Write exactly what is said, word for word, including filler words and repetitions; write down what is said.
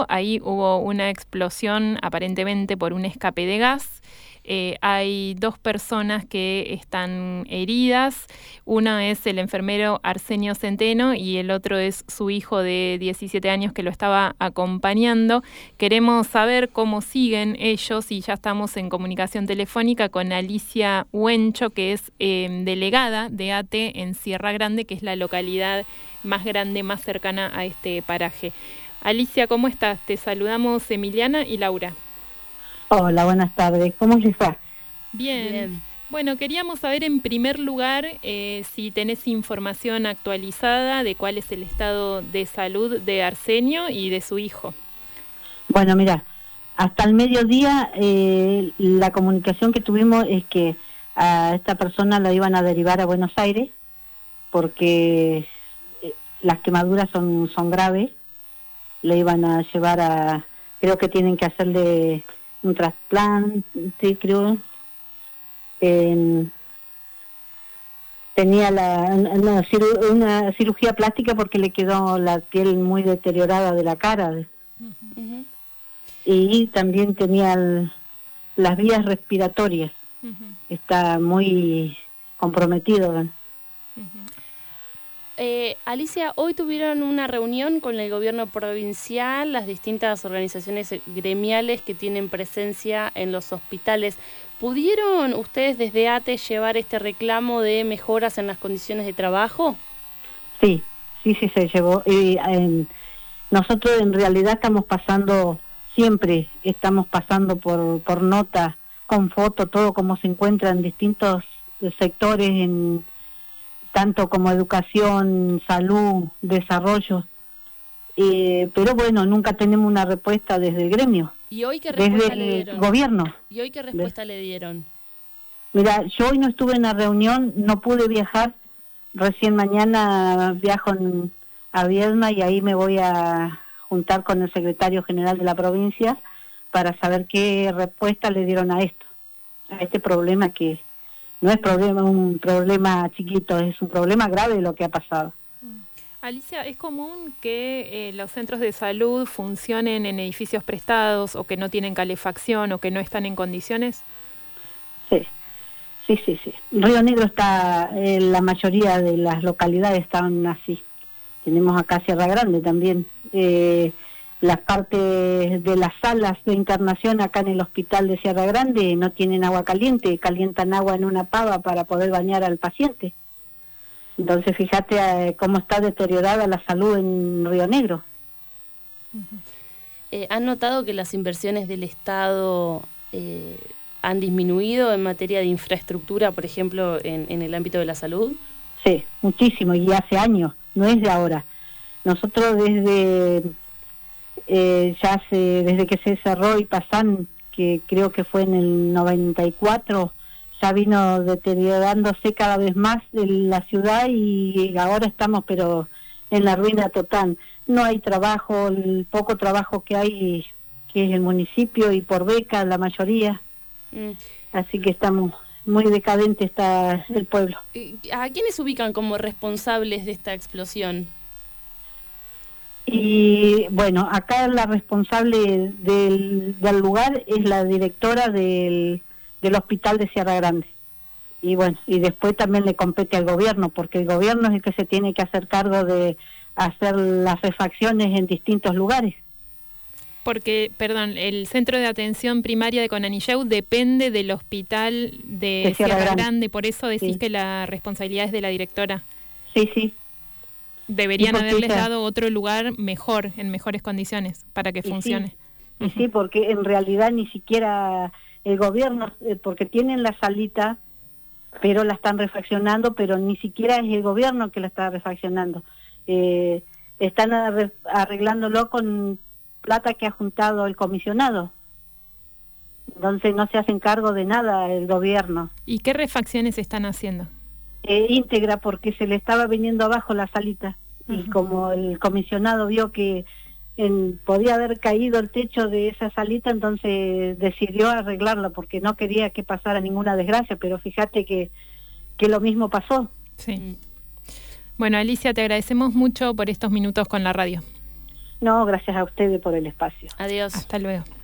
ahí hubo una explosión aparentemente por un escape de gas. Eh, hay dos personas que están heridas. Uno es el enfermero Arsenio Centeno y el otro es su hijo de diecisiete años que lo estaba acompañando. Queremos saber cómo siguen ellos y ya estamos en comunicación telefónica con Alicia Huencho, que es eh, delegada de A T E en Sierra Grande, que es la localidad más grande, más cercana a este paraje. Alicia, ¿cómo estás? Te saludamos Emiliana y Laura. Hola, buenas tardes. ¿Cómo les va? Bien. Bien. Bueno, queríamos saber en primer lugar eh, si tenés información actualizada de cuál es el estado de salud de Arsenio y de su hijo. Bueno, mira, hasta el mediodía eh, la comunicación que tuvimos es que a esta persona la iban a derivar a Buenos Aires porque eh, las quemaduras son, son graves. Le iban a llevar a... Creo que tienen que hacerle un trasplante, creo. Eh, tenía la, una, ciru, una cirugía plástica porque le quedó la piel muy deteriorada de la cara. Uh-huh. Y también tenía el, las vías respiratorias. Uh-huh. Está muy comprometido. Uh-huh. Eh, Alicia, hoy tuvieron una reunión con el gobierno provincial, las distintas organizaciones gremiales que tienen presencia en los hospitales. ¿Pudieron ustedes desde A T E llevar este reclamo de mejoras en las condiciones de trabajo? Sí, sí, sí se llevó. Y, eh, nosotros en realidad estamos pasando, siempre estamos pasando por, por nota, con foto, todo como se encuentra en distintos sectores en tanto como educación, salud, desarrollo, eh, pero bueno, nunca tenemos una respuesta desde el gremio. ¿Y hoy qué respuesta desde le dieron? El gobierno. ¿Y hoy qué respuesta le, le dieron? Mira, yo hoy no estuve en la reunión, no pude viajar, recién mañana viajo en, a Viedma y ahí me voy a juntar con el secretario general de la provincia para saber qué respuesta le dieron a esto, a este problema que no es problema un problema chiquito, es un problema grave lo que ha pasado. Alicia, ¿es común que eh, los centros de salud funcionen en edificios prestados o que no tienen calefacción o que no están en condiciones? Sí, sí, sí, sí. Río Negro está, eh, la mayoría de las localidades están así. Tenemos acá Sierra Grande también. Eh, las partes de las salas de internación acá en el hospital de Sierra Grande no tienen agua caliente, calientan agua en una pava para poder bañar al paciente. Entonces fíjate eh, cómo está deteriorada la salud en Río Negro. Uh-huh. Eh, ¿Han notado que las inversiones del Estado eh, han disminuido en materia de infraestructura, por ejemplo, en, en el ámbito de la salud? Sí, muchísimo, y hace años, no es de ahora. Nosotros desde... Eh, ya hace, desde que se cerró Ipazán, que creo que fue en el noventa y cuatro, ya vino deteriorándose cada vez más la ciudad y ahora estamos pero en la ruina total. No hay trabajo, el poco trabajo que hay, que es el municipio y por beca la mayoría, mm. así que estamos muy decadente está el pueblo. ¿A quiénes ubican como responsables de esta explosión? Y bueno, acá la responsable del, del lugar es la directora del, del hospital de Sierra Grande. Y bueno, y después también le compete al gobierno, porque el gobierno es el que se tiene que hacer cargo de hacer las refacciones en distintos lugares. Porque, perdón, el centro de atención primaria de Conanilleu depende del hospital de, de Sierra, Sierra Grande. Grande, por eso decís sí. que la responsabilidad es de la directora. Sí, sí. Deberían haberles dado otro lugar mejor, en mejores condiciones, para que y funcione. Sí, uh-huh. sí, porque en realidad ni siquiera el gobierno, eh, porque tienen la salita, pero la están refaccionando, pero ni siquiera es el gobierno que la está refaccionando. Eh, están arreglándolo con plata que ha juntado el comisionado. Entonces no se hacen cargo de nada el gobierno. ¿Y qué refacciones están haciendo? Eh, íntegra, porque se le estaba viniendo abajo la salita. Uh-huh. Y como el comisionado vio que en, podía haber caído el techo de esa salita, entonces decidió arreglarla, porque no quería que pasara ninguna desgracia, pero fíjate que, que lo mismo pasó. Sí. Bueno, Alicia, te agradecemos mucho por estos minutos con la radio. No, gracias a ustedes por el espacio. Adiós. Hasta luego.